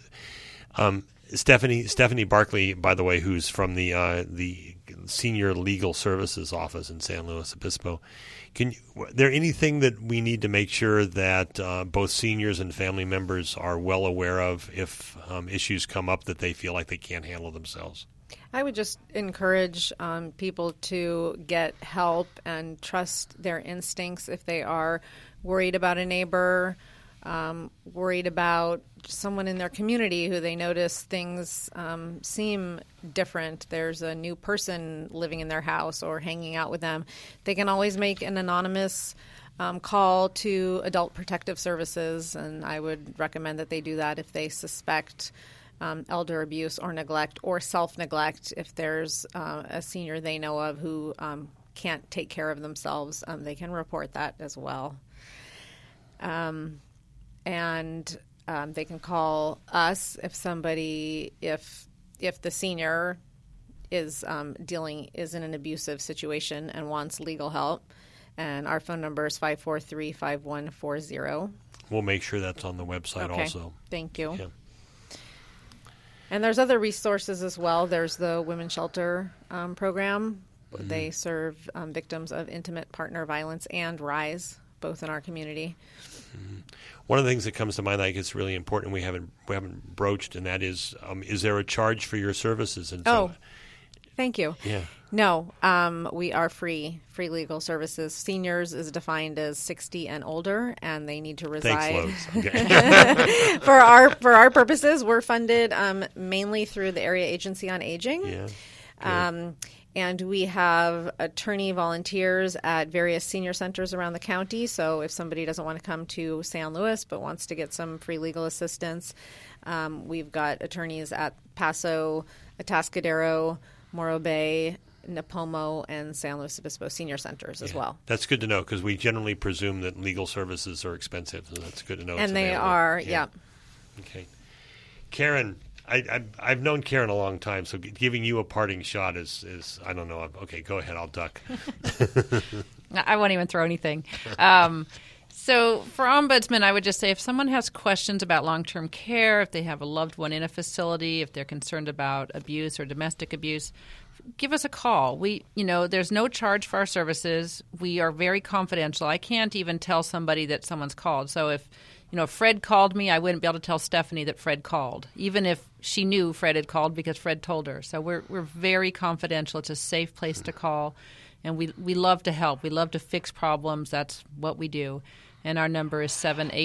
Stephanie Barkley, by the way, who's from the Senior Legal Services Office in San Luis Obispo. There anything that we need to make sure that both seniors and family members are well aware of if issues come up that they feel like they can't handle themselves? I would just encourage people to get help and trust their instincts if they are worried about a neighbor, worried about someone in their community who they notice things seem different. There's a new person living in their house or hanging out with them. They can always make an anonymous call to Adult Protective Services, and I would recommend that they do that if they suspect elder abuse or neglect or self-neglect. If there's a senior they know of who can't take care of themselves, they can report that as well. And They can call us if the senior is in an abusive situation and wants legal help. And our phone number is 543-5140. We'll make sure that's on the website also. Thank you. Yeah. And there's other resources as well. There's the Women's Shelter program. Mm-hmm. They serve victims of intimate partner violence and RISE, both in our community. Mm-hmm. One of the things that comes to mind, I think, is really important we haven't broached, and that is there a charge for your services? And so, thank you. Yeah. No, we are free legal services. Seniors is defined as 60 and older, and they need to reside. Thanks, okay. For our purposes, we're funded mainly through the Area Agency on Aging. Yeah. And we have attorney volunteers at various senior centers around the county. So if somebody doesn't want to come to San Luis but wants to get some free legal assistance, we've got attorneys at Paso, Atascadero, Morro Bay, Napomo, and San Luis Obispo senior centers as well. That's good to know because we generally presume that legal services are expensive. So that's good to know. And they are, yeah. Okay. Karen, I've known Karen a long time, so giving you a parting shot is I don't know. Okay, go ahead. I'll duck. I won't even throw anything. So for Ombudsman, I would just say if someone has questions about long-term care, if they have a loved one in a facility, if they're concerned about abuse or domestic abuse, give us a call. There's no charge for our services. We are very confidential. I can't even tell somebody that someone's called. So if Fred called me, I wouldn't be able to tell Stephanie that Fred called, even if she knew Fred had called because Fred told her. So we're very confidential. It's a safe place to call, and we love to help. We love to fix problems. That's what we do. And our number is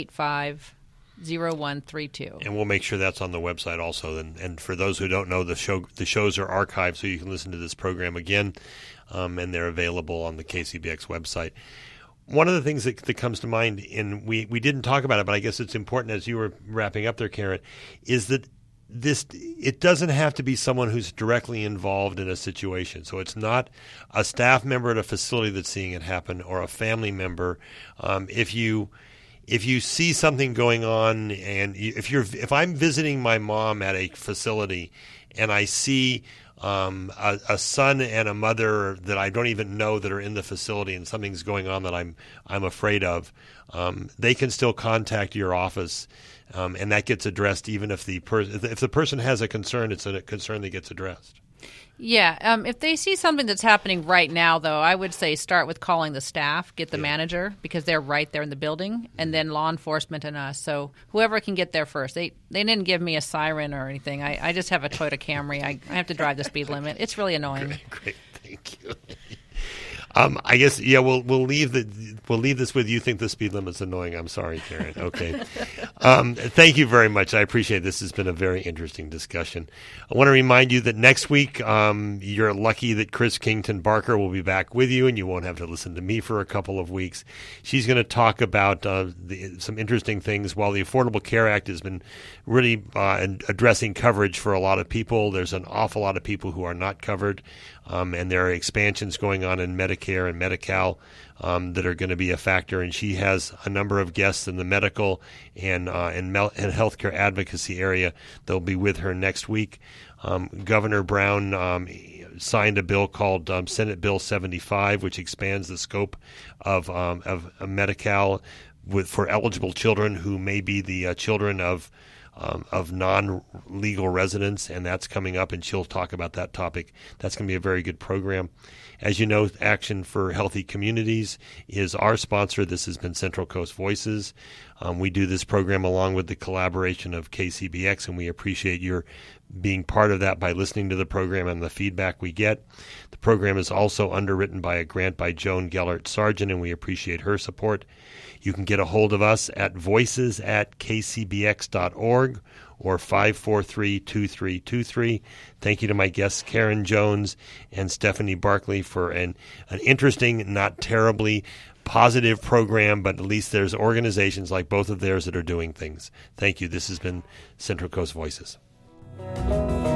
785-0132. And we'll make sure that's on the website also. And for those who don't know, the shows are archived, so you can listen to this program again, and they're available on the KCBX website. One of the things that comes to mind, and we didn't talk about it, but I guess it's important as you were wrapping up there, Karen, is that it doesn't have to be someone who's directly involved in a situation. So it's not a staff member at a facility that's seeing it happen or a family member. If you see something going on, and if I'm visiting my mom at a facility and I see a son and a mother that I don't even know that are in the facility and something's going on that I'm afraid of, they can still contact your office, and that gets addressed even if the person has a concern, it's a concern that gets addressed. Yeah. If they see something that's happening right now, though, I would say start with calling the staff, get the manager, because they're right there in the building, and then law enforcement and us. So whoever can get there first. They didn't give me a siren or anything. I just have a Toyota Camry. I have to drive the speed limit. It's really annoying. Great. Thank you. I guess we'll leave this with you think the speed limit's annoying. I'm sorry, Karen. Okay. Thank you very much. I appreciate it. This has been a very interesting discussion. I want to remind you that next week you're lucky that Chris Kington Barker will be back with you, and you won't have to listen to me for a couple of weeks. She's going to talk about some interesting things. While the Affordable Care Act has been really addressing coverage for a lot of people, there's an awful lot of people who are not covered. And there are expansions going on in Medicare and Medi-Cal that are going to be a factor. And she has a number of guests in the medical and healthcare advocacy area that will be with her next week. Governor Brown signed a bill called Senate Bill 75, which expands the scope of Medi-Cal for eligible children who may be the children of non-legal residents, and that's coming up, and she'll talk about that topic. That's going to be a very good program. As you know, Action for Healthy Communities is our sponsor. This has been Central Coast Voices. We do this program along with the collaboration of KCBX, and we appreciate your being part of that by listening to the program and the feedback we get. The program is also underwritten by a grant by Joan Gellert Sargent, and we appreciate her support. You can get a hold of us at voices@kcbx.org or 543-2323. Thank you to my guests, Karen Jones and Stephanie Barkley, for an interesting, not terribly positive program, but at least there's organizations like both of theirs that are doing things. Thank you. This has been Central Coast Voices.